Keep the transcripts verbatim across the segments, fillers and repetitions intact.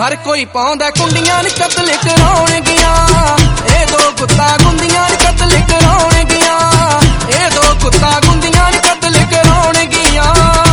हर कोई पाउंदा कुंडियां नी कतल कराउणगियां ए दो गुत्ता गुंदियां नी कतल कराउणगियां ए दो गुत्ता गुंदियां नी कतल कराउणगियां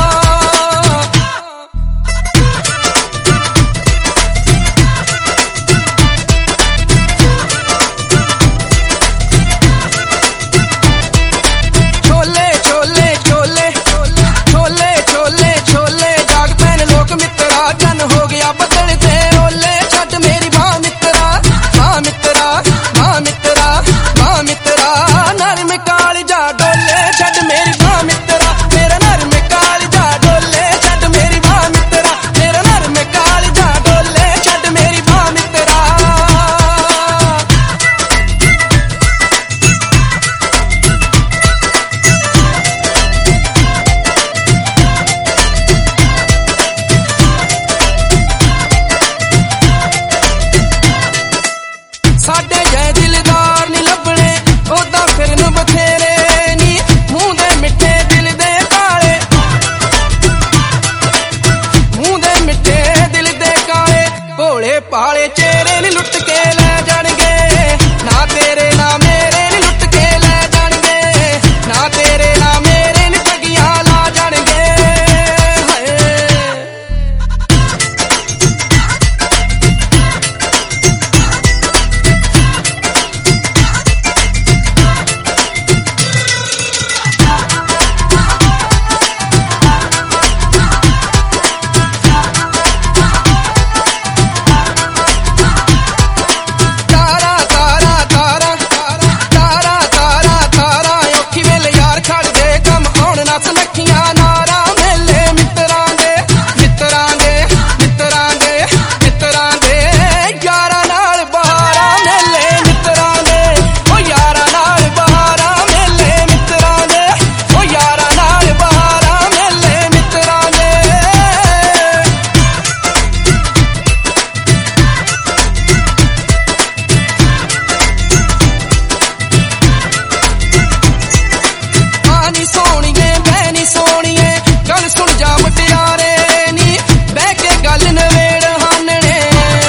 साडे जय दिलदार नी लभणे ओदा फिरन बथेरे नी मूंह दे मिठे दिल दे काले मूंह दे मिठे दिल दे काले भोले पाले चेहरे नी लुट के ले जाणगे ना तेरे ना मेरे नी लुट के ले जाणगे ना तेरे ना मेरे नी ठगियां ला जाणगे हाय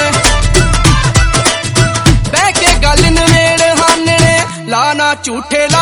झूठे